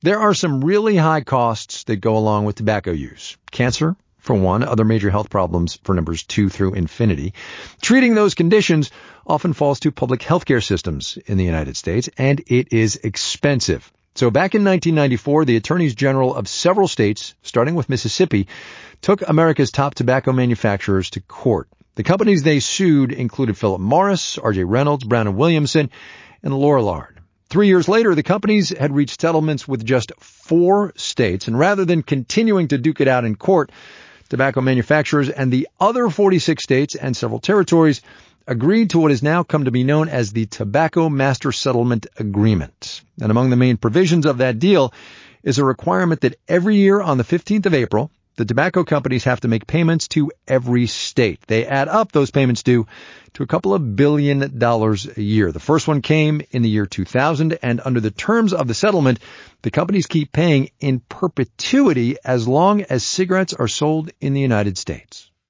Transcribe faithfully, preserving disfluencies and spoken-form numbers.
There are some really high costs that go along with tobacco use. Cancer, for one, other major health problems for numbers two through infinity. Treating those conditions often falls to public healthcare systems in the United States, and it is expensive. So back in nineteen ninety-four, the attorneys general of several states, starting with Mississippi, took America's top tobacco manufacturers to court. The companies they sued included Philip Morris, R J Reynolds, Brown and Williamson, and Lorillard. Three years later, the companies had reached settlements with just four states, and rather than continuing to duke it out in court, tobacco manufacturers and the other forty-six states and several territories agreed to what has now come to be known as the Tobacco Master Settlement Agreement. And among the main provisions of that deal is a requirement that every year on the fifteenth of April, the tobacco companies have to make payments to every state. They add up those payments due to a couple of billion dollars a year. The first one came in the year two thousand, and under the terms of the settlement, the companies keep paying in perpetuity as long as cigarettes are sold in the United States.